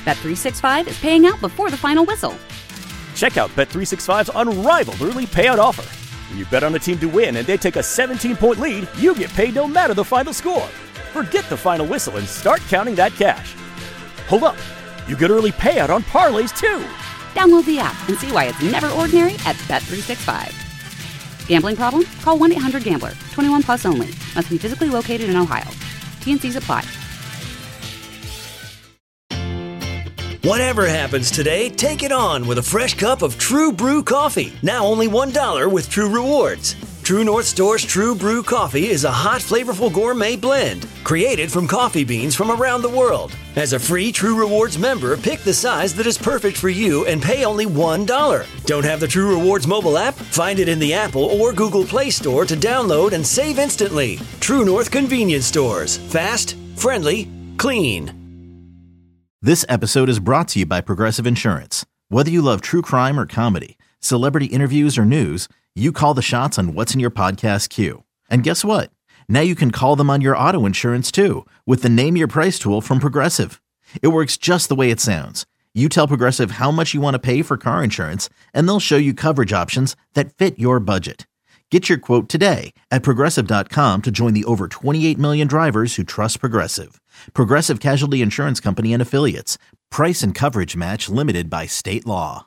Bet365 is paying out before the final whistle. Check out Bet365's unrivaled early payout offer. When you bet on a team to win and they take a 17-point lead, you get paid no matter the final score. Forget the final whistle and start counting that cash. Hold up. You get early payout on parlays, too. Download the app and see why it's never ordinary at Bet365. Gambling problem? Call 1-800-GAMBLER. 21 plus only. Must be physically located in Ohio. T&Cs apply. Whatever happens today, take it on with a fresh cup of True Brew coffee. Now only $1 with True Rewards. True North Store's True Brew coffee is a hot, flavorful gourmet blend created from coffee beans from around the world. As a free True Rewards member, pick the size that is perfect for you and pay only $1. Don't have the True Rewards mobile app? Find it in the Apple or Google Play Store to download and save instantly. True North Convenience Stores. Fast, friendly, clean. This episode is brought to you by Progressive Insurance. Whether you love true crime or comedy, celebrity interviews or news, you call the shots on what's in your podcast queue. And guess what? Now you can call them on your auto insurance too with the Name Your Price tool from Progressive. It works just the way it sounds. You tell Progressive how much you want to pay for car insurance, and they'll show you coverage options that fit your budget. Get your quote today at Progressive.com to join the over 28 million drivers who trust Progressive. Progressive Casualty Insurance Company and Affiliates. Price and coverage match limited by state law.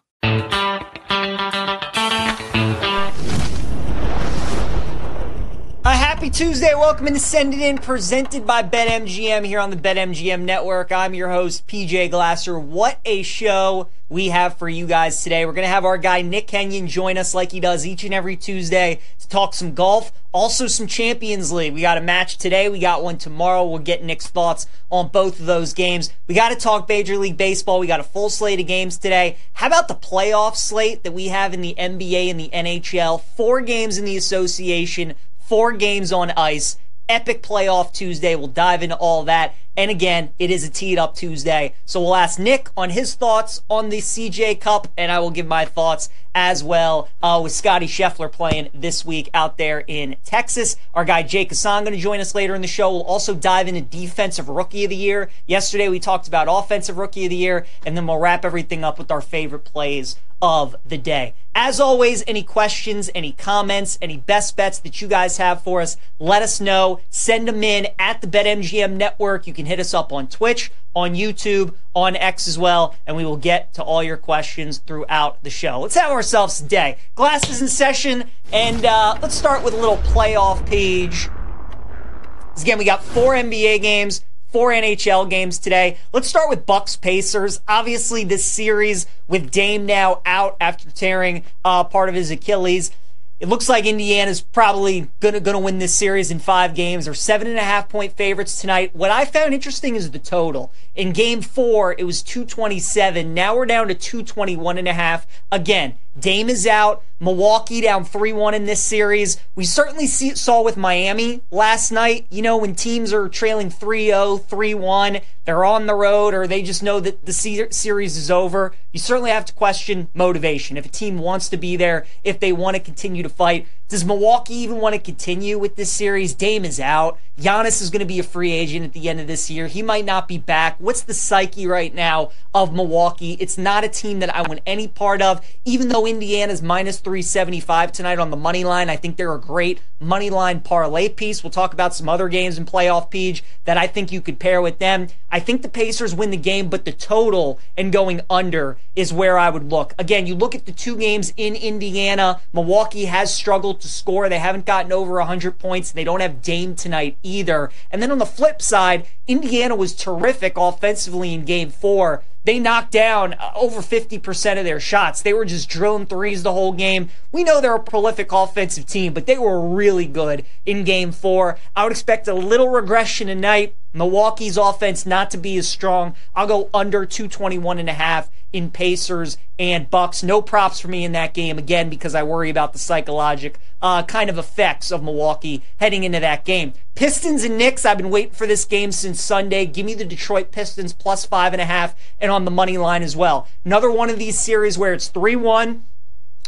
A happy Tuesday. Welcome to Send It In, presented by BetMGM here on the BetMGM Network. I'm your host, PJ Glasser. What a show we have for you guys today. We're going to have our guy Nick Kenyon join us like he does each and every Tuesday to talk some golf, also some Champions League. We got a match today. We got one tomorrow. We'll get Nick's thoughts on both of those games. We got to talk Major League Baseball. We got a full slate of games today. How about the playoff slate that we have in the NBA and the NHL? 4 games in the association, 4 games on ice. Epic playoff Tuesday. We'll dive into all that. And again, it is a teed up Tuesday. So we'll ask Nick on his thoughts on the CJ Cup, and I will give my thoughts as well with Scotty Scheffler playing this week out there in Texas. Our guy Jake Hassan going to join us later in the show. We'll also dive into Defensive Rookie of the Year. Yesterday we talked about Offensive Rookie of the Year, and then we'll wrap everything up with our favorite plays of the day. As always, any questions, any comments, any best bets that you guys have for us, let us know. Send them in at the BetMGM Network. You can hit us up on Twitch, on YouTube, on X as well, and we will get to all your questions throughout the show. Let's have ourselves a day. Glasses in session, and let's start with a little playoff page. Again, we got 4 NBA games, 4 NHL games today. Let's start with Bucks Pacers. Obviously, this series with Dame now out after tearing part of his Achilles. It looks like Indiana's probably gonna win this series in 5 games. They're 7.5-point favorites tonight. What I found interesting is the total. In Game 4, it was 227. Now we're down to 221.5. Again, Dame is out. Milwaukee down 3-1 in this series. We certainly saw with Miami last night, you know, when teams are trailing 3-0, 3-1, they're on the road, or they just know that the series is over. You certainly have to question motivation. If a team wants to be there, if they want to continue to fight, does Milwaukee even want to continue with this series? Dame is out. Giannis is going to be a free agent at the end of this year. He might not be back. What's the psyche right now of Milwaukee? It's not a team that I want any part of, even though Indiana's minus 375 tonight on the money line. I think they're a great money line parlay piece. We'll talk about some other games in playoff Peach that I think you could pair with them. I think the Pacers win the game, but the total and going under is where I would look. Again, you look at the 2 games in Indiana. Milwaukee has struggled to score. They haven't gotten over 100 points. They don't have Dame tonight either. And then on the flip side, Indiana was terrific offensively in Game 4. They knocked down over 50% of their shots. They were just drilling threes the whole game. We know they're a prolific offensive team, but they were really good in Game 4. I would expect a little regression tonight. Milwaukee's offense not to be as strong. I'll go under 221.5 in Pacers and Bucks. No props for me in that game, again, because I worry about the psychological kind of effects of Milwaukee heading into that game. Pistons and Knicks, I've been waiting for this game since Sunday. Give me the Detroit Pistons plus 5.5 and on the money line as well. Another one of these series where it's 3-1.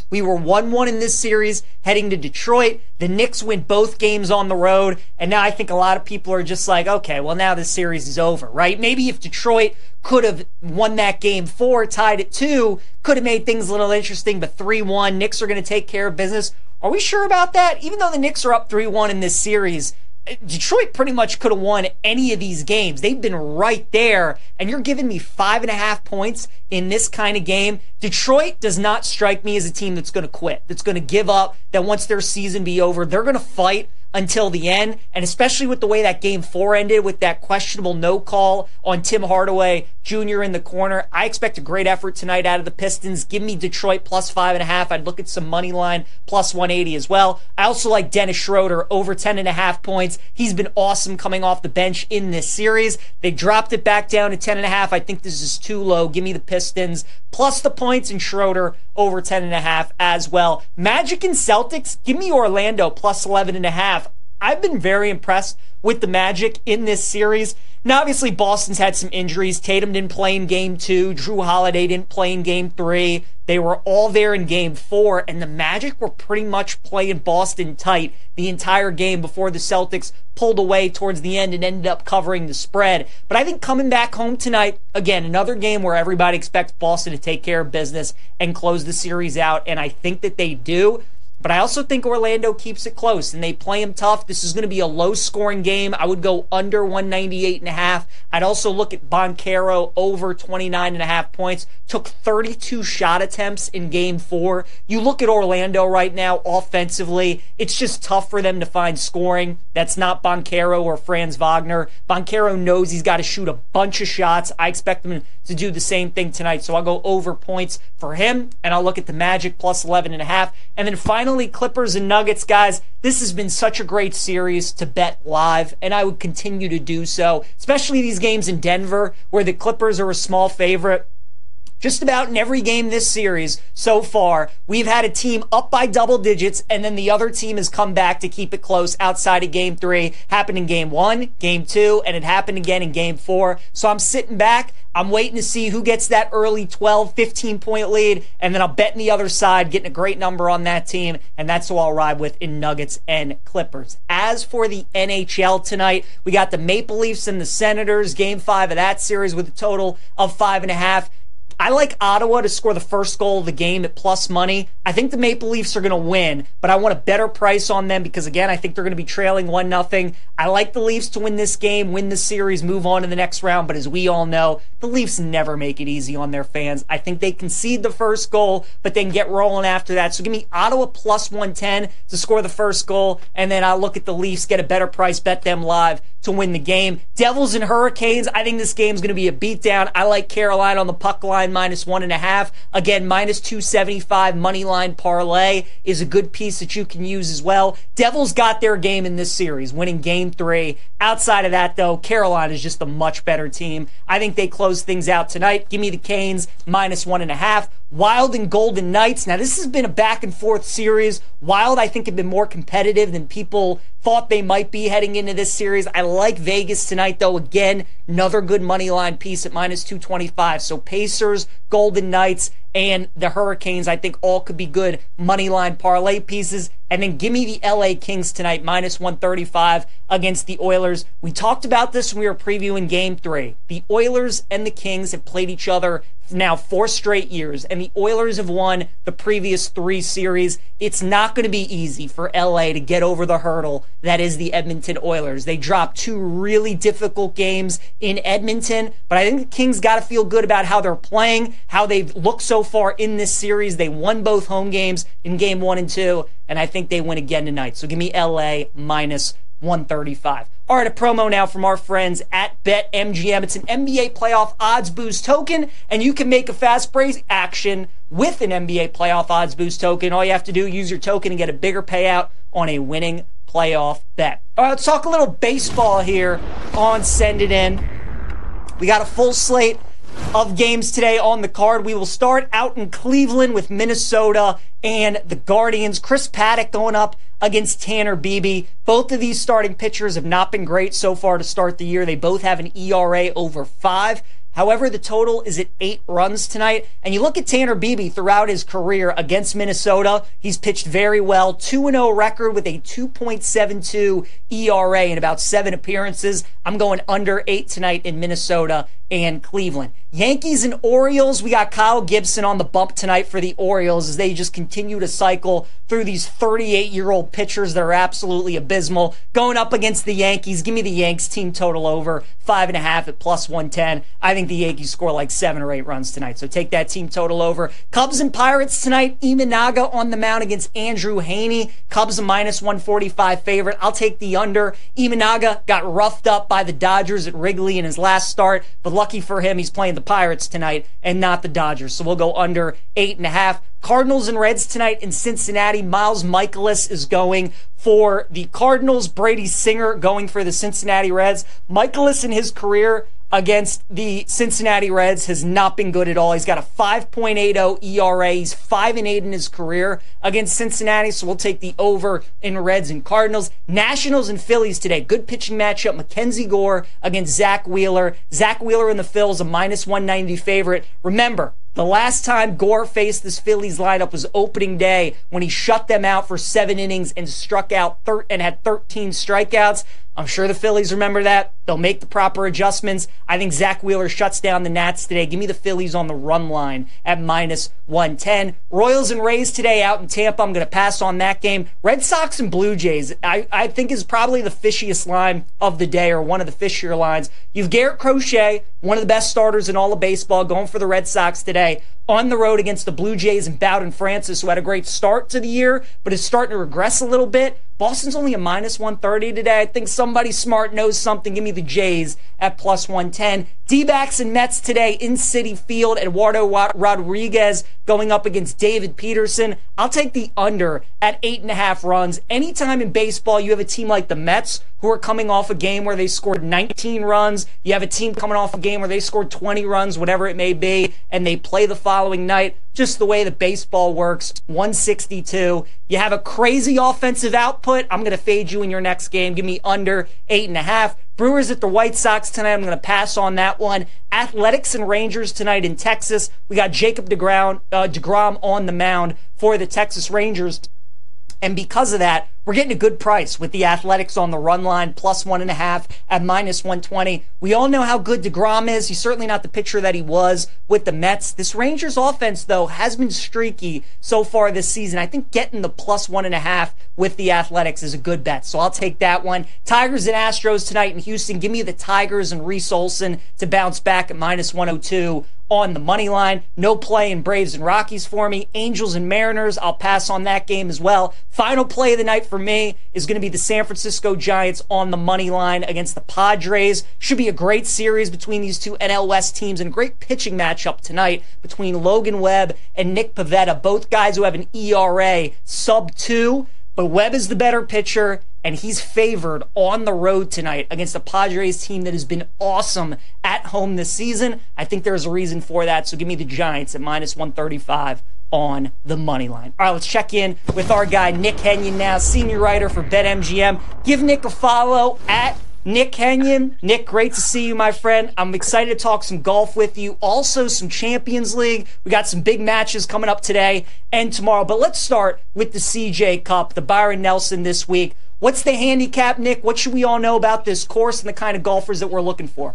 We were 1-1 in this series heading to Detroit. The Knicks win both games on the road, and now I think a lot of people are just like, okay, well, now this series is over, right? Maybe if Detroit could have won that game 4, tied at 2, could have made things a little interesting, but 3-1, Knicks are going to take care of business. Are we sure about that? Even though the Knicks are up 3-1 in this series, Detroit pretty much could have won any of these games. They've been right there, and you're giving me 5.5 points in this kind of game. Detroit does not strike me as a team that's going to quit, that's going to give up, that once their season be over, they're going to fight until the end, and especially with the way that game 4 ended with that questionable no call on Tim Hardaway Jr. in the corner. I expect a great effort tonight out of the Pistons. Give me Detroit plus 5.5. I'd look at some money line plus 180 as well. I also like Dennis Schroeder over 10.5 points. He's been awesome coming off the bench in this series. They dropped it back down to 10.5. I think this is too low. Give me the Pistons plus the points and Schroeder over 10.5 as well. Magic and Celtics, give me Orlando plus 11.5. I've been very impressed with the Magic in this series. Now, obviously, Boston's had some injuries. Tatum didn't play in Game 2. Drew Holiday didn't play in Game 3. They were all there in Game 4, and the Magic were pretty much playing Boston tight the entire game before the Celtics pulled away towards the end and ended up covering the spread. But I think coming back home tonight, again, another game where everybody expects Boston to take care of business and close the series out, and I think that they do. But I also think Orlando keeps it close, and they play them tough. This is going to be a low-scoring game. I would go under 198.5. I'd also look at Banchero over 29.5 points. Took 32 shot attempts in Game 4. You look at Orlando right now offensively, it's just tough for them to find scoring. That's not Banchero or Franz Wagner. Banchero knows he's got to shoot a bunch of shots. I expect him to do the same thing tonight, so I'll go over points for him, and I'll look at the Magic plus 11.5. And then finally, Clippers and Nuggets, guys. This has been such a great series to bet live, and I would continue to do so, especially these games in Denver where the Clippers are a small favorite. Just about in every game this series so far, we've had a team up by double digits, and then the other team has come back to keep it close outside of Game 3. Happened in Game 1, Game 2, and it happened again in Game 4. So I'm sitting back. I'm waiting to see who gets that early 12, 15-point lead, and then I'll bet in the other side, getting a great number on that team, and that's who I'll ride with in Nuggets and Clippers. As for the NHL tonight, we got the Maple Leafs and the Senators, Game 5 of that series with a total of 5.5. I like Ottawa to score the first goal of the game at plus money. I think the Maple Leafs are going to win, but I want a better price on them because, again, I think they're going to be trailing 1-0. I like the Leafs to win this game, win the series, move on to the next round, but as we all know, the Leafs never make it easy on their fans. I think they concede the first goal, but then get rolling after that. So give me Ottawa plus 110 to score the first goal, and then I'll look at the Leafs, get a better price, bet them live to win the game. Devils and Hurricanes, I think this game's going to be a beatdown. I like Carolina on the puck line minus 1.5. Again, minus 275 money line parlay is a good piece that you can use as well. Devils got their game in this series, winning Game 3. Outside of that, though, Carolina is just a much better team. I think they close things out tonight. Give me the Canes minus 1.5. Wild and Golden Knights. Now, this has been a back-and-forth series. Wild, I think, have been more competitive than people thought they might be heading into this series. I like Vegas tonight, though. Again, another good money line piece at minus 225. So Pacers, Golden Knights, and the Hurricanes, I think all could be good money line parlay pieces. And then give me the LA Kings tonight, minus 135 against the Oilers. We talked about this when we were previewing Game 3. The Oilers and the Kings have played each other now 4 straight years, and the Oilers have won the previous 3 series. It's not going to be easy for LA to get over the hurdle that is the Edmonton Oilers. They dropped 2 really difficult games in Edmonton, but I think the Kings got to feel good about how they're playing, how they've looked so far in this series. They won both home games in Game 1 and 2, and I think they win again tonight. So give me LA minus 135. All right, a promo now from our friends at BetMGM. It's an NBA playoff odds boost token, and you can make a fast break action with an NBA playoff odds boost token. All you have to do, use your token and get a bigger payout on a winning playoff bet. All right, let's talk a little baseball here on Send It In. We got a full slate of games today on the card. We will start out in Cleveland with Minnesota and the Guardians. Chris Paddock going up against Tanner Beebe. Both of these starting pitchers have not been great so far to start the year. They both have an ERA over 5. However, the total is at 8 runs tonight. And you look at Tanner Beebe throughout his career against Minnesota, he's pitched very well. 2-0 record with a 2.72 ERA in about 7 appearances. I'm going under 8 tonight in Minnesota and Cleveland. Yankees and Orioles, we got Kyle Gibson on the bump tonight for the Orioles as they just continue to cycle through these 38-year-old pitchers that are absolutely abysmal. Going up against the Yankees, give me the Yanks team total over 5.5 at +110. I think the Yankees score like 7 or 8 runs tonight, so take that team total over. Cubs and Pirates tonight, Imanaga on the mound against Andrew Haney. Cubs a -145 favorite. I'll take the under. Imanaga got roughed up by the Dodgers at Wrigley in his last start, but lucky for him, he's playing the Pirates tonight and not the Dodgers. So we'll go under 8.5. Cardinals and Reds tonight in Cincinnati. Miles Mikolas is going for the Cardinals. Brady Singer going for the Cincinnati Reds. Mikolas in his career against the Cincinnati Reds has not been good at all. He's got a 5.80 ERA. He's 5-8 in his career against Cincinnati, so we'll take the over in Reds and Cardinals. Nationals and Phillies today. Good pitching matchup. Mackenzie Gore against Zach Wheeler. Zach Wheeler in the Phils, a -190 favorite. Remember, the last time Gore faced this Phillies lineup was opening day when he shut them out for 7 innings and struck out and had 13 strikeouts. I'm sure the Phillies remember that. They'll make the proper adjustments. I think Zach Wheeler shuts down the Nats today. Give me the Phillies on the run line at -110. Royals and Rays today out in Tampa. I'm going to pass on that game. Red Sox and Blue Jays, I think is probably the fishiest line of the day, or one of the fishier lines. You've Garrett Crochet, one of the best starters in all of baseball, going for the Red Sox today on the road against the Blue Jays and Bowden Francis, who had a great start to the year, but is starting to regress a little bit. Boston's only a -130 today. I think somebody smart knows something. Give me the Jays at +110. D-backs and Mets today in Citi Field. Eduardo Rodriguez going up against David Peterson. I'll take the under at 8.5 runs. Anytime in baseball you have a team like the Mets who are coming off a game where they scored 19 runs, you have a team coming off a game where they scored 20 runs, whatever it may be, and they play the following night. Just the way that baseball works. 162. You have a crazy offensive output. I'm going to fade you in your next game. Give me under 8.5. Brewers at the White Sox tonight. I'm going to pass on that one. Athletics and Rangers tonight in Texas. We got Jacob DeGrom on the mound for the Texas Rangers. And because of that, we're getting a good price with the Athletics on the run line, +1.5 at -120. We all know how good DeGrom is. He's certainly not the pitcher that he was with the Mets. This Rangers offense, though, has been streaky so far this season. I think getting the +1.5 with the Athletics is a good bet, so I'll take that one. Tigers and Astros tonight in Houston. Give me the Tigers and Reese Olson to bounce back at -102 on the money line. No play in Braves and Rockies for me. Angels and Mariners, I'll pass on that game as well. Final play of the night for me is going to be the San Francisco Giants on the money line against the Padres. Should be a great series between these two NL West teams, and a great pitching matchup tonight between Logan Webb and Nick Pivetta, both guys who have an ERA sub-2, but Webb is the better pitcher, and he's favored on the road tonight against a Padres team that has been awesome at home this season. I think there's a reason for that, so give me the Giants at -135 on the money line. All right, let's check in with our guy Nick Henyon now, senior writer for BetMGM. Give Nick a follow at Nick Henyon. Nick, great to see you, my friend. I'm excited to talk some golf with you. Also, some Champions League. We got some big matches coming up today and tomorrow. But let's start with the CJ Cup, the Byron Nelson this week. What's the handicap, Nick? What should we all know about this course and the kind of golfers that we're looking for?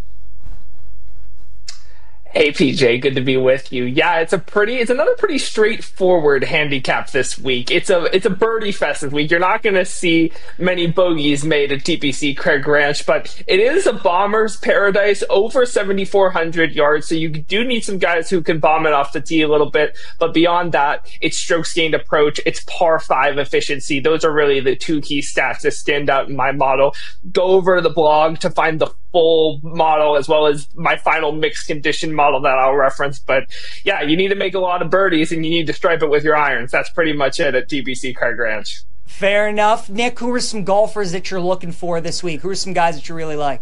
Hey PJ, good to be with you. Yeah, it's another pretty straightforward handicap this week. It's a birdie fest this week. You're not going to see many bogeys made at TPC Craig Ranch, but it is a bomber's paradise, over 7,400 yards. So you do need some guys who can bomb it off the tee a little bit. But beyond that, it's strokes gained approach, it's par 5 efficiency. Those are really the two key stats that stand out in my model. Go over to the blog to find the full model, as well as my final mixed condition model that I'll reference. But yeah, you need to make a lot of birdies and you need to stripe it with your irons. That's pretty much it at TPC Craig Ranch. Fair enough. Nick, who are some golfers that you're looking for this week? Who are some guys that you really like?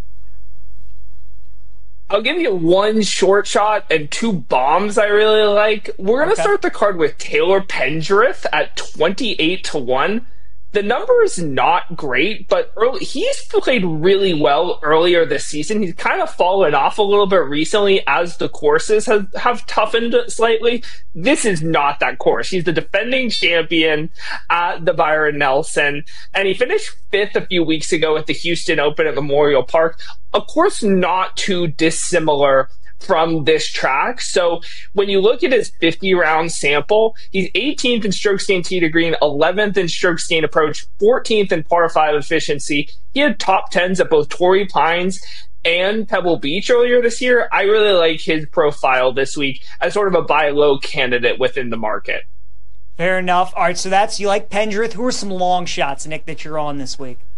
I'll give you one short shot and 2 bombs I really like. We're going to start the card with Taylor Pendrith at 28-1. The number is not great, but he's played really well earlier this season. He's kind of fallen off a little bit recently as the courses have toughened slightly. This is not that course. He's the defending champion at the Byron Nelson, and he finished 5th a few weeks ago at the Houston Open at Memorial Park. A course not too dissimilar from this track. So when you look at his 50-round sample, he's 18th in strokes gained tee to green, 11th in strokes gained approach, 14th in par 5 efficiency. He had top 10s at both Torrey Pines and Pebble Beach earlier this year. I really like his profile this week as sort of a buy low candidate within the market. Fair enough. All right, so that's, you like Pendrith. Who are some long shots, Nick, that you're on this week?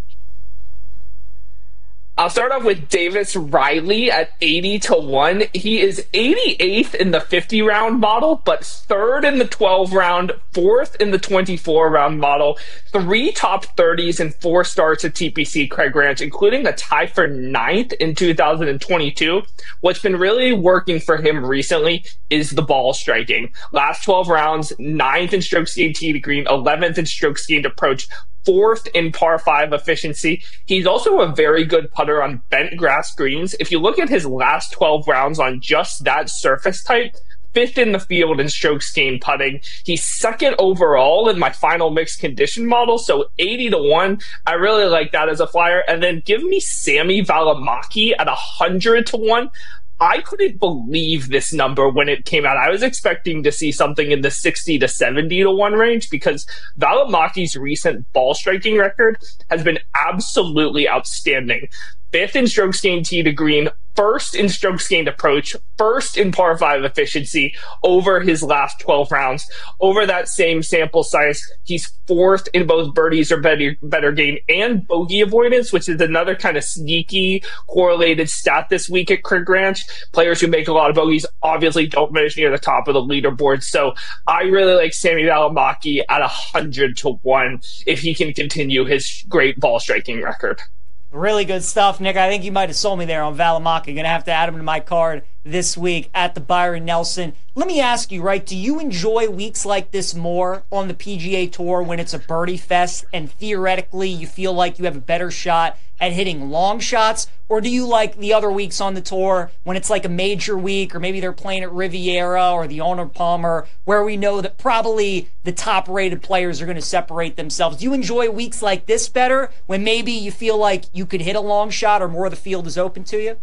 I'll start off with Davis Riley at 80-1. He is 88th in the 50-round model, but 3rd in the 12-round, 4th in the 24-round model. 3 top 30s and 4 starts at TPC Craig Ranch, including a tie for 9th in 2022. What's been really working for him recently is the ball striking. Last 12 rounds, 9th in strokes gained tee to green, 11th in strokes gained approach, 4th in par 5 efficiency. He's also a very good putter on bent grass greens. If you look at his last 12 rounds on just that surface type, 5th in the field in strokes gained putting. He's 2nd overall in my final mixed condition model, so 80-1. I really like that as a flyer. And then give me Sami Välimäki at 100-1. I couldn't believe this number when it came out. I was expecting to see something in the 60 to 70-1 range because Välimäki's recent ball striking record has been absolutely outstanding. 5th in strokes gained tee to green, 1st in strokes gained approach, 1st in par 5 efficiency over his last 12 rounds. Over that same sample size, he's 4th in both birdies or better game and bogey avoidance, which is another kind of sneaky correlated stat this week at Craig Ranch. Players who make a lot of bogeys obviously don't finish near the top of the leaderboard. So I really like Sami Välimäki at 100-1 if he can continue his great ball striking record. Really good stuff, Nick. I think you might have sold me there on Välimäki. Going to have to add him to my card this week at the Byron Nelson. Let me ask you, right, do you enjoy weeks like this more on the PGA Tour when it's a birdie fest and theoretically you feel like you have a better shot at hitting long shots? Or do you like the other weeks on the tour when it's like a major week or maybe they're playing at Riviera or the Arnold Palmer where we know that probably the top-rated players are going to separate themselves? Do you enjoy weeks like this better when maybe you feel like you could hit a long shot or more of the field is open to you?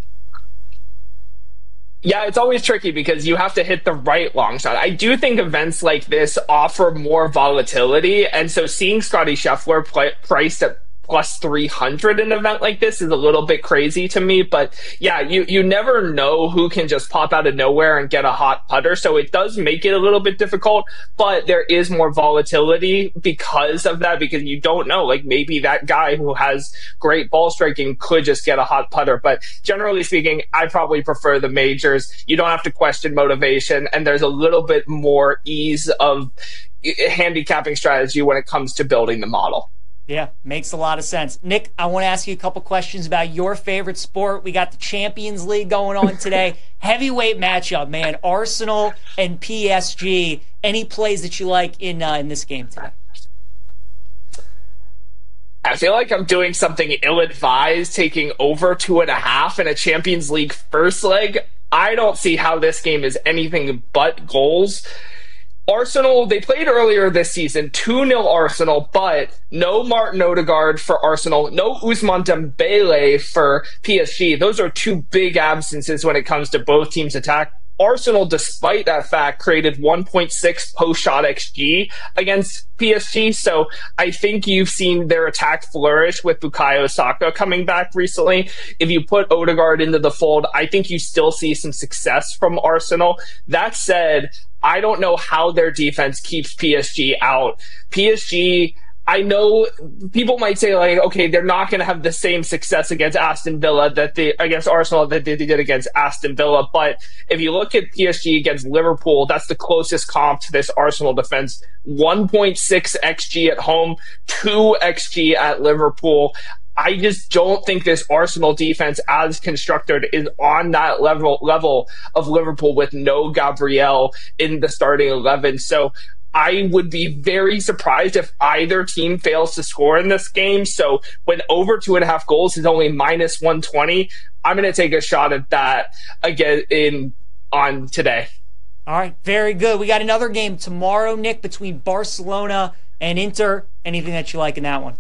Yeah, it's always tricky because you have to hit the right long shot. I do think events like this offer more volatility, and so seeing Scottie Scheffler priced at plus 300 in an event like this is a little bit crazy to me. But yeah, you never know who can just pop out of nowhere and get a hot putter. So it does make it a little bit difficult, but there is more volatility because of that, because you don't know, like maybe that guy who has great ball striking could just get a hot putter. But generally speaking, I probably prefer the majors. You don't have to question motivation, and there's a little bit more ease of handicapping strategy when it comes to building the model. Yeah, makes a lot of sense. Nick, I want to ask you a couple questions about your favorite sport. We got the Champions League going on today. Heavyweight matchup, man. Arsenal and PSG. Any plays that you like in this game today? I feel like I'm doing something ill-advised, taking over 2.5 in a Champions League first leg. I don't see how this game is anything but goals. Arsenal, they played earlier this season, 2-0 Arsenal, but no Martin Odegaard for Arsenal, no Ousmane Dembele for PSG. Those are two big absences when it comes to both teams' attack. Arsenal, despite that fact, created 1.6 post-shot XG against PSG, so I think you've seen their attack flourish with Bukayo Saka coming back recently. If you put Odegaard into the fold, I think you still see some success from Arsenal. That said, I don't know how their defense keeps PSG out. PSG, I know people might say, like, okay, they're not going to have the same success against against Arsenal that they did against Aston Villa. But if you look at PSG against Liverpool, that's the closest comp to this Arsenal defense. 1.6 XG at home, 2 XG at Liverpool. I just don't think this Arsenal defense, as constructed, is on that level of Liverpool with no Gabriel in the starting 11. So I would be very surprised if either team fails to score in this game. So when over 2.5 goals is only minus 120, I'm going to take a shot at that again on today. All right, very good. We got another game tomorrow, Nick, between Barcelona and Inter. Anything that you like in that one?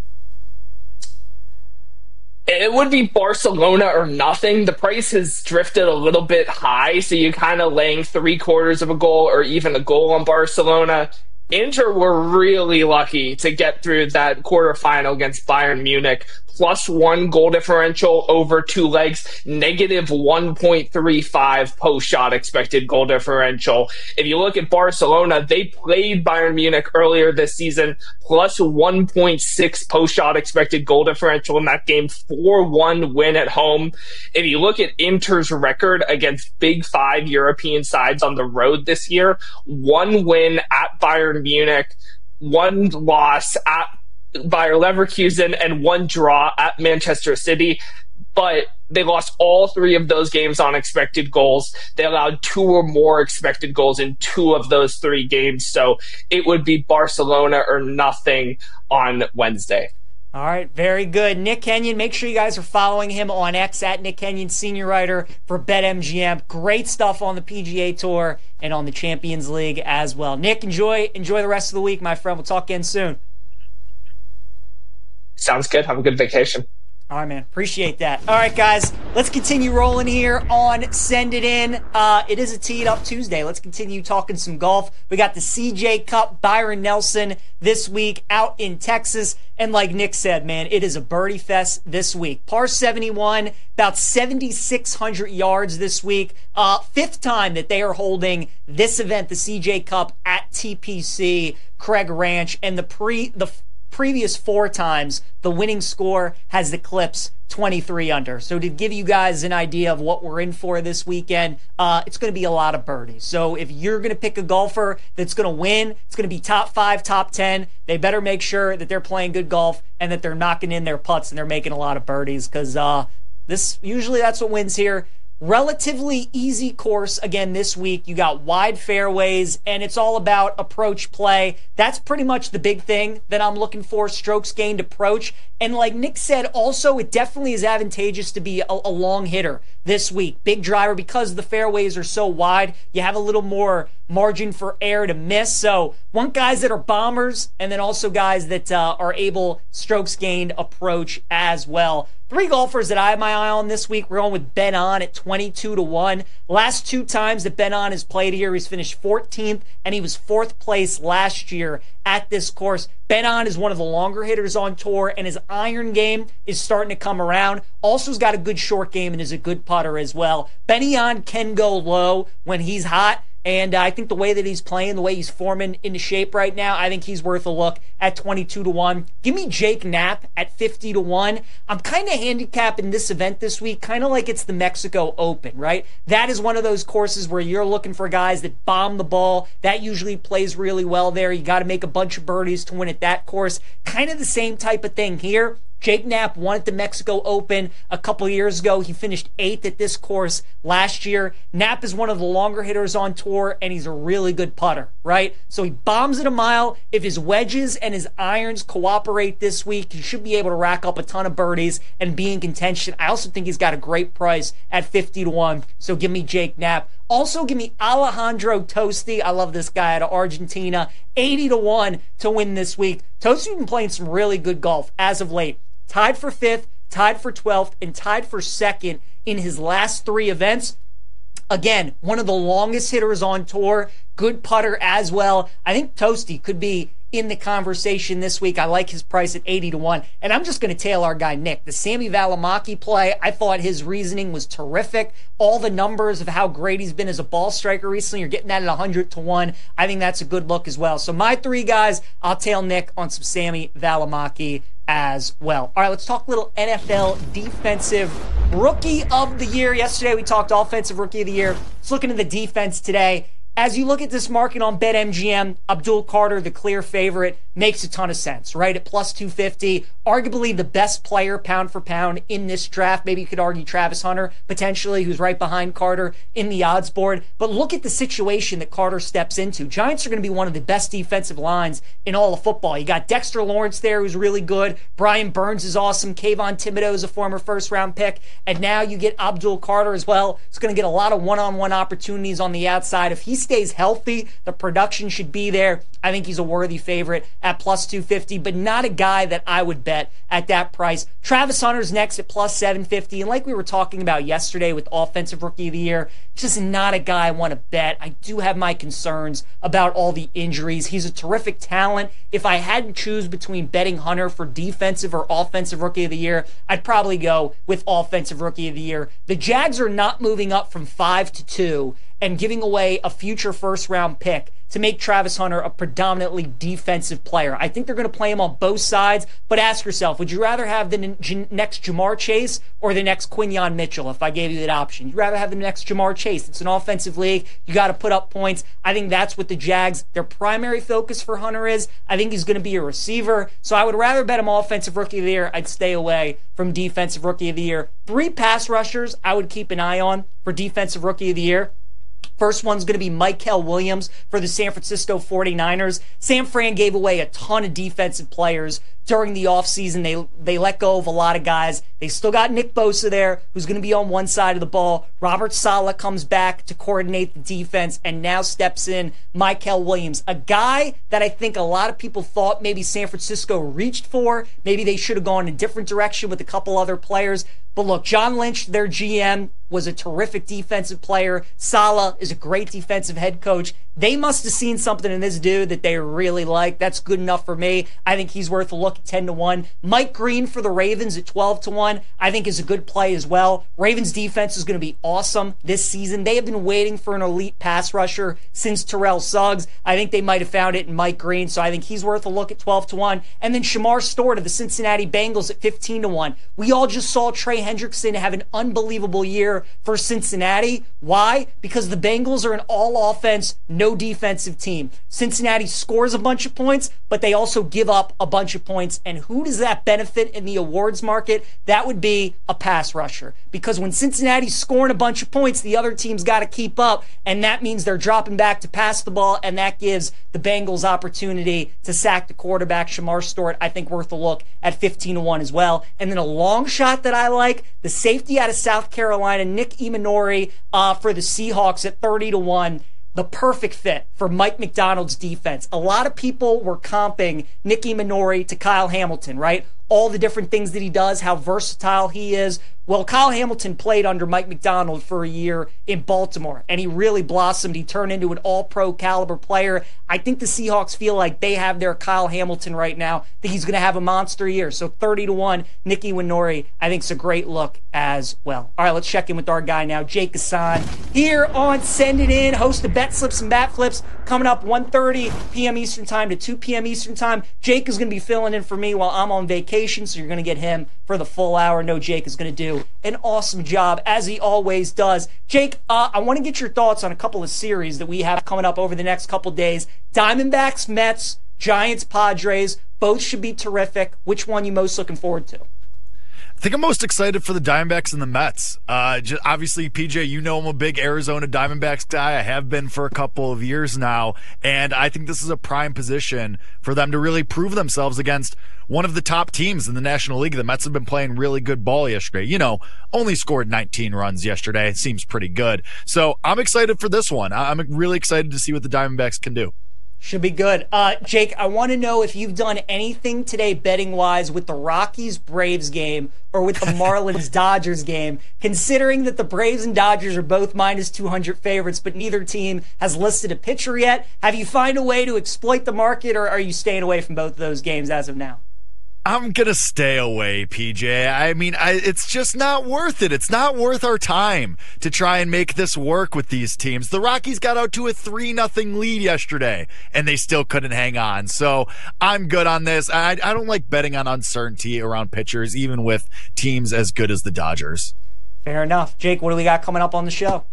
It would be Barcelona or nothing. The price has drifted a little bit high, so you're kind of laying 3/4 of a goal or even a goal on Barcelona. Inter were really lucky to get through that quarterfinal against Bayern Munich. +1 goal differential over 2 legs, negative 1.35 post-shot expected goal differential. If you look at Barcelona, they played Bayern Munich earlier this season, +1.6 post-shot expected goal differential in that game, 4-1 win at home. If you look at Inter's record against Big Five European sides on the road this year, 1 win at Bayern Munich, 1 loss at Bayer Leverkusen, and 1 draw at Manchester City. But they lost all 3 of those games on expected goals. They allowed 2 or more expected goals in 2 of those 3 games. So it would be Barcelona or nothing on Wednesday. All right, very good. Nick Kenyon, make sure you guys are following him on X at Nick Kenyon, senior writer for BetMGM. Great stuff on the PGA Tour and on the Champions League as well. Nick, enjoy the rest of the week, my friend. We'll talk again soon. Sounds good. Have a good vacation. All right, man. Appreciate that. All right, guys. Let's continue rolling here on Send It In. It is a Tee It Up Tuesday. Let's continue talking some golf. We got the CJ Cup, Byron Nelson this week out in Texas. And like Nick said, man, it is a birdie fest this week. Par 71, about 7,600 yards this week. 5th time that they are holding this event, the CJ Cup, at TPC Craig Ranch. And the previous 4 times, the winning score has eclipsed 23 under. So to give you guys an idea of what we're in for this weekend, it's going to be a lot of birdies. So if you're going to pick a golfer that's going to win, it's going to be top 5, top 10. They better make sure that they're playing good golf and that they're knocking in their putts and they're making a lot of birdies, because usually that's what wins here. Relatively easy course again this week. You got wide fairways, and it's all about approach play. That's pretty much the big thing that I'm looking for, strokes gained approach. And like Nick said, also, it definitely is advantageous to be a long hitter this week. Big driver, because the fairways are so wide, you have a little more margin for error to miss. So want guys that are bombers, and then also guys that are able strokes gained approach as well. 3 golfers that I have my eye on this week. We're going with Ben An at 22-1. Last 2 times that Ben An has played here, he's finished 14th, and he was 4th place last year at this course. Ben An is one of the longer hitters on tour, and his iron game is starting to come around. Also has got a good short game and is a good putter as well. Benny An can go low when he's hot. And I think the way that he's playing, the way he's forming into shape right now, I think he's worth a look at 22-1. Give me Jake Knapp at 50-1. I'm kind of handicapping this event this week, kind of like it's the Mexico Open, right? That is one of those courses where you're looking for guys that bomb the ball. That usually plays really well there. You got to make a bunch of birdies to win at that course. Kind of the same type of thing here. Jake Knapp won at the Mexico Open a couple years ago. He finished 8th at this course last year. Knapp is one of the longer hitters on tour, and he's a really good putter, right? So he bombs it a mile. If his wedges and his irons cooperate this week, he should be able to rack up a ton of birdies and be in contention. I also think he's got a great price at 50-1, so give me Jake Knapp. Also, give me Alejandro Tosti. I love this guy out of Argentina. 80-1 to win this week. Tosti's been playing some really good golf as of late. Tied for 5th, tied for 12th, and tied for 2nd in his last 3 events. Again, one of the longest hitters on tour. Good putter as well. I think Tosti could be in the conversation this week. I like his price at 80-1. And I'm just going to tail our guy Nick. The Sami Valimaki play, I thought his reasoning was terrific. All the numbers of how great he's been as a ball striker recently, you're getting that at 100-1. I think that's a good look as well. So my 3 guys, I'll tail Nick on some Sami Valimaki as well. All right, let's talk a little NFL Defensive Rookie of the Year. Yesterday we talked Offensive Rookie of the Year. Let's look into the defense today. as you look at this market on BetMGM, Abdul Carter, the clear favorite, makes a ton of sense, right? At plus 250, arguably the best player pound for pound in this draft. Maybe you could argue Travis Hunter, potentially, who's right behind Carter in the odds board. But look at the situation that Carter steps into. Giants are going to be one of the best defensive lines in all of football. You got Dexter Lawrence there, who's really good. Brian Burns is awesome. Kayvon Thibodeau is a former first-round pick. And now you get Abdul Carter as well. He's going to get a lot of one-on-one opportunities on the outside. If he stays healthy, the production should be there. I think he's a worthy favorite at plus 250, but not a guy that I would bet at that price. Travis Hunter's next at plus 750, and like we were talking about yesterday with Offensive Rookie of the Year, just not a guy I want to bet. I do have my concerns about all the injuries. He's a terrific talent. If I had to choose between betting Hunter for Defensive or Offensive Rookie of the Year, I'd probably go with Offensive Rookie of the Year. The Jags are not moving up from 5 to 2 and giving away a future first-round pick to make Travis Hunter a predominantly defensive player. I think they're going to play him on both sides, but ask yourself, would you rather have the next Jamar Chase or the next Quinyon Mitchell if I gave you that option? You'd rather have the next Jamar Chase. It's an offensive league. You got to put up points. I think that's what the Jags, their primary focus for Hunter is. I think he's going to be a receiver, so I would rather bet him Offensive Rookie of the Year. I'd stay away from Defensive Rookie of the Year. 3 pass rushers I would keep an eye on for Defensive Rookie of the Year. First one's going to be Mykel Williams for the San Francisco 49ers. San Fran gave away a ton of defensive players during the offseason. They let go of a lot of guys. They still got Nick Bosa there, who's going to be on one side of the ball. Robert Saleh comes back to coordinate the defense, and now steps in Mykel Williams, a guy that I think a lot of people thought maybe San Francisco reached for. Maybe they should have gone in a different direction with a couple other players. But look, John Lynch, their GM, was a terrific defensive player. Saleh is a great defensive head coach. They must have seen something in this dude that they really like. That's good enough for me. I think he's worth a look at 10-1. Mike Green for the Ravens at 12-1, I think is a good play as well. Ravens defense is going to be awesome this season. They have been waiting for an elite pass rusher since Terrell Suggs. I think they might have found it in Mike Green, so I think he's worth a look at 12-1. And then Shamar Stewart of the Cincinnati Bengals at 15-1. We all just saw Trey Hendrickson have an unbelievable year for Cincinnati. Why? Because the Bengals are an all-offense, no defensive team. Cincinnati scores a bunch of points, but they also give up a bunch of points. And who does that benefit in the awards market? That would be a pass rusher. Because when Cincinnati's scoring a bunch of points, the other team's got to keep up, and that means they're dropping back to pass the ball, and that gives the Bengals opportunity to sack the quarterback. Shamar Stewart, I think, worth a look at 15-1 as well. And then a long shot that I like, the safety out of South Carolina, Nick Imanori for the Seahawks at 30-1. The perfect fit for Mike McDonald's defense. A lot of people were comping Nick Imanori to Kyle Hamilton, right? All the different things that he does, how versatile he is. Well, Kyle Hamilton played under Mike McDonald for a year in Baltimore, and he really blossomed. He turned into an all-pro caliber player. I think the Seahawks feel like they have their Kyle Hamilton right now. I think he's going to have a monster year. So 30-1, Nick Imanori, I think, is a great look as well. All right, let's check in with our guy now, Jake Hassan, here on Send It In, host of Bet Slips and Bat Flips, coming up 1:30 p.m. Eastern Time to 2 p.m. Eastern Time. Jake is going to be filling in for me while I'm on vacation, so you're going to get him for the full hour. No, Jake is going to do an awesome job, as he always does. Jake, I want to get your thoughts on a couple of series that we have coming up over the next couple days. Diamondbacks, Mets, Giants, Padres, both should be terrific. Which one are you most looking forward to? I think I'm most excited for the Diamondbacks and the Mets. Obviously, PJ, you know I'm a big Arizona Diamondbacks guy. I have been for a couple of years now, and I think this is a prime position for them to really prove themselves against one of the top teams in the National League. The Mets have been playing really good ball yesterday. You know, only scored 19 runs yesterday. It seems pretty good. So I'm excited for this one. I'm really excited to see what the Diamondbacks can do. Should be good. Jake, I want to know if you've done anything today betting-wise with the Rockies-Braves game or with the Marlins-Dodgers game, considering that the Braves and Dodgers are both minus 200 favorites, but neither team has listed a pitcher yet. Have you found a way to exploit the market, or are you staying away from both of those games as of now? I'm going to stay away, PJ. I mean, it's just not worth it. It's not worth our time to try and make this work with these teams. The Rockies got out to a 3-0 lead yesterday, and they still couldn't hang on. So I'm good on this. I don't like betting on uncertainty around pitchers, even with teams as good as the Dodgers. Fair enough. Jake, what do we got coming up on the show?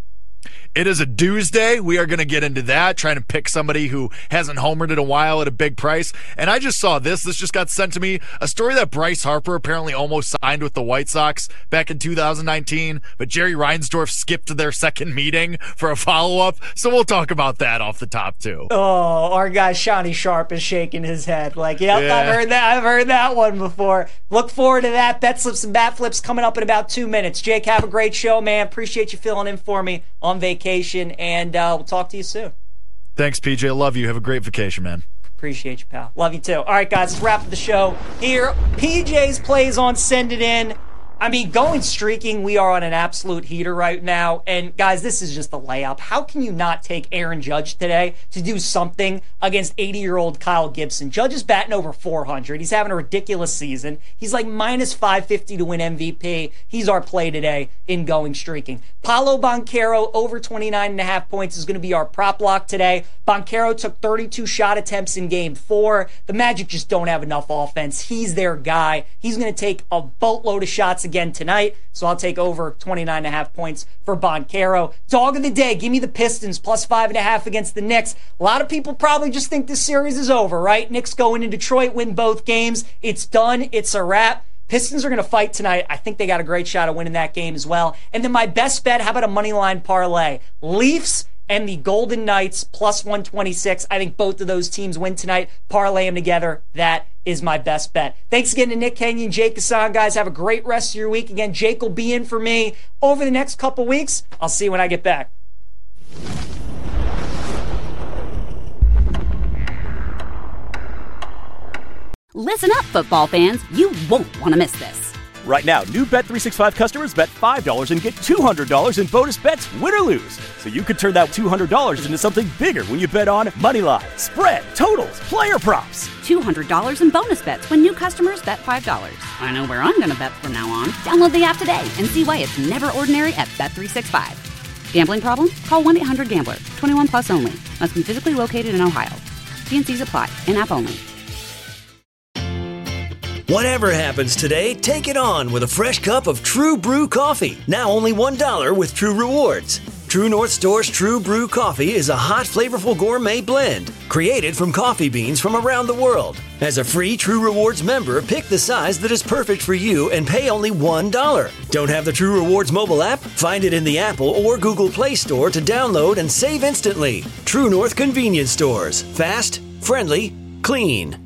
It is a Tuesday. We are going to get into that, trying to pick somebody who hasn't homered in a while at a big price. And I just saw this. This just got sent to me. A story that Bryce Harper apparently almost signed with the White Sox back in 2019, but Jerry Reinsdorf skipped their second meeting for a follow-up. So we'll talk about that off the top, too. Oh, our guy Shawnee Sharp is shaking his head like, yep, yeah. I've heard that one before. Look forward to that. Bet slips and bat flips coming up in about 2 minutes. Jake, have a great show, man. Appreciate you filling in for me on vacation, and we'll talk to you soon. Thanks, PJ. Love you. Have a great vacation, man. Appreciate you, pal. Love you too. All right, guys, let's wrap up the show here. PJ's plays on Send It In. I mean, going streaking, we are on an absolute heater right now. And, guys, this is just a layup. How can you not take Aaron Judge today to do something against 80-year-old Kyle Gibson? Judge is batting over 400. He's having a ridiculous season. He's like minus 550 to win MVP. He's our play today in going streaking. Paolo Banchero over 29.5 points is going to be our prop lock today. Banchero took 32 shot attempts in Game 4. The Magic just don't have enough offense. He's their guy. He's going to take a boatload of shots again tonight, so I'll take over 29.5 points for Banchero. Dog of the day, give me the Pistons, plus 5.5 against the Knicks. A lot of people probably just think this series is over, right? Knicks go into Detroit, win both games. It's done. It's a wrap. Pistons are going to fight tonight. I think they got a great shot of winning that game as well. And then my best bet, how about a money line parlay? Leafs and the Golden Knights, plus 126. I think both of those teams win tonight. Parlay them together. That is my best bet. Thanks again to Nick Kenyon, Jake Hassan, guys. Have a great rest of your week. Again, Jake will be in for me over the next couple weeks. I'll see you when I get back. Listen up, football fans. You won't want to miss this. Right now, new Bet365 customers bet $5 and get $200 in bonus bets, win or lose. So you could turn that $200 into something bigger when you bet on moneyline, spread, totals, player props. $200 in bonus bets when new customers bet $5. I know where I'm going to bet from now on. Download the app today and see why it's never ordinary at Bet365. Gambling problem? Call 1-800-GAMBLER. 21 plus only. Must be physically located in Ohio. T&Cs apply. In-app only. Whatever happens today, take it on with a fresh cup of True Brew coffee. Now only $1 with True Rewards. True North Store's True Brew coffee is a hot, flavorful gourmet blend created from coffee beans from around the world. As a free True Rewards member, pick the size that is perfect for you and pay only $1. Don't have the True Rewards mobile app? Find it in the Apple or Google Play Store to download and save instantly. True North Convenience Stores. Fast, friendly, clean.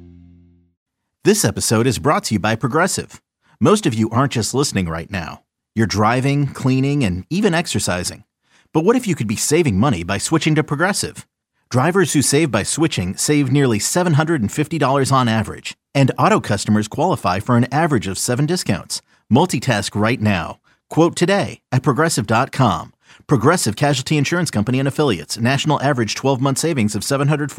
This episode is brought to you by Progressive. Most of you aren't just listening right now. You're driving, cleaning, and even exercising. But what if you could be saving money by switching to Progressive? Drivers who save by switching save nearly $750 on average. And auto customers qualify for an average of 7 discounts. Multitask right now. Quote today at Progressive.com. Progressive Casualty Insurance Company and Affiliates. National average 12-month savings of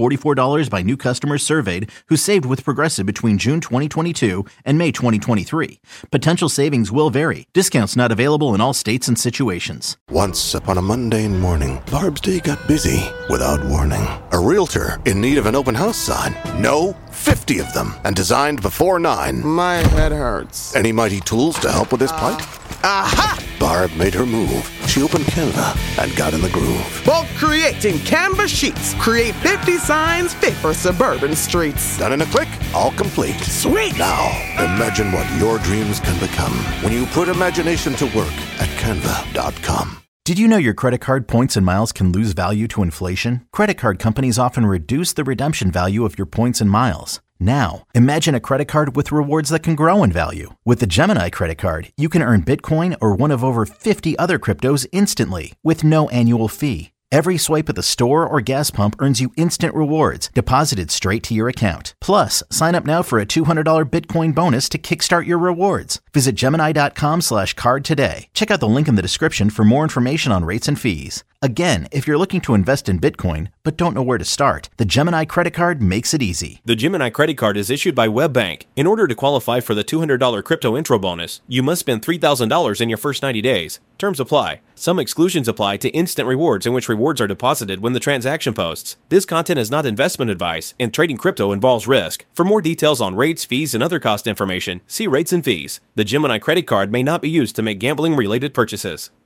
$744 by new customers surveyed who saved with Progressive between June 2022 and May 2023. Potential savings will vary. Discounts not available in all states and situations. Once upon a mundane morning, Barb's day got busy without warning. A realtor in need of an open house sign. No, 50 of them, and designed before 9. My head hurts. Any mighty tools to help with his plight? Aha! Barb made her move. She opened Canva and got in the groove. Bulk creating Canva sheets. Create 50 signs fit for suburban streets. Done in a click, all complete. Sweet! Now, imagine what your dreams can become when you put imagination to work at Canva.com. Did you know your credit card points and miles can lose value to inflation? Credit card companies often reduce the redemption value of your points and miles. Now, imagine a credit card with rewards that can grow in value. With the Gemini credit card, you can earn Bitcoin or one of over 50 other cryptos instantly with no annual fee. Every swipe at the store or gas pump earns you instant rewards deposited straight to your account. Plus, sign up now for a $200 Bitcoin bonus to kickstart your rewards. Visit Gemini.com/card today. Check out the link in the description for more information on rates and fees. Again, if you're looking to invest in Bitcoin but don't know where to start, the Gemini credit card makes it easy. The Gemini credit card is issued by WebBank. In order to qualify for the $200 crypto intro bonus, you must spend $3,000 in your first 90 days. Terms apply. Some exclusions apply to instant rewards in which rewards are deposited when the transaction posts. This content is not investment advice, and trading crypto involves risk. For more details on rates, fees, and other cost information, see rates and fees. The Gemini credit card may not be used to make gambling-related purchases.